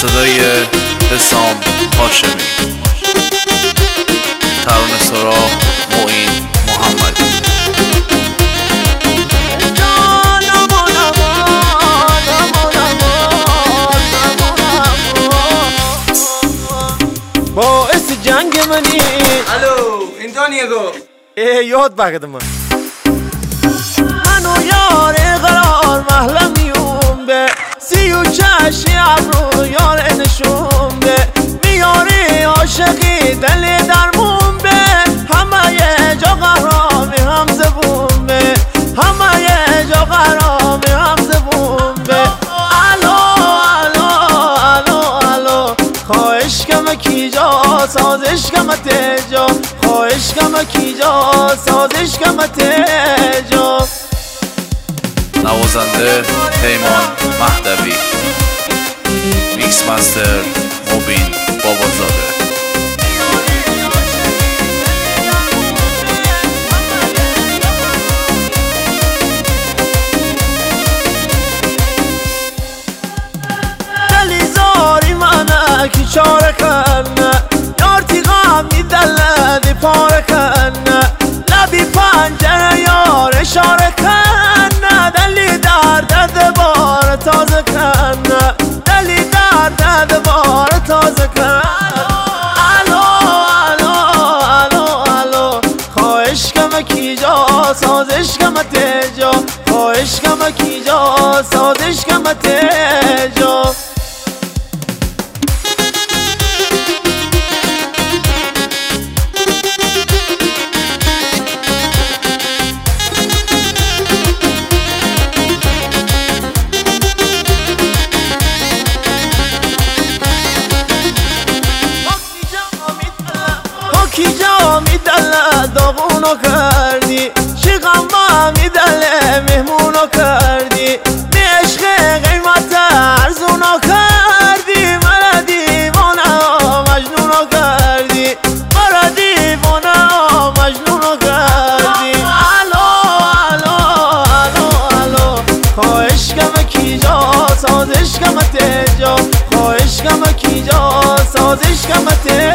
صدای حسام هاشمی، ترانه سرا معین محمدی. باعث جنگ منی. الو اینجا نیگو یاد بگدم منو یار قرار محلمیون به 36 ابرو یار نشون به میاری عاشقی دل درمون به همه یه جا قرامی هم زبون به همه یه جا قرامی هم زبون به الو الو الو الو خواهش کم کی جا سازش کم تجا خواهش کم کی جا سازش کم تجا. نوازنده پیمان مهدوی، میکس مستر مبین بابازاده. دلیزاری منه کی چاره کنه یار تیغم میدله دی پاره کنه لبی پنجره یار اشاره کنه دلی درد بار تازه کنه دلی درد بار تازه کنه. الو الو الو الو خواهش کم کی جا سازش کم تجا خواهش کم کی جا سازش کم تجا. کی جا میدله داغونو کردی چی غم میدله مهمونو کردی به عشق قیمت ارزونو کردی مرا دیوانه مجنونو کردی مرا دیوانه مجنونو کردی. الو الو الو الو خواهش کم کی جا سازش کم تجا خواهش کم کی جا سازش کم تجا.